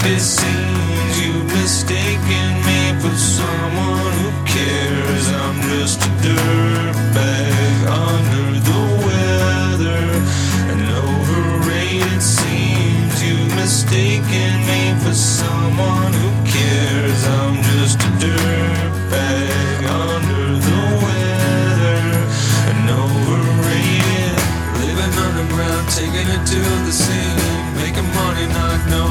It seems you've mistaken me for someone who cares. I'm just a dirtbag under the weather and overrated. Seems you've mistaken me for someone who cares. I'm just a dirtbag under the weather and overrated. Living underground, taking it to the sea, making money, not knowing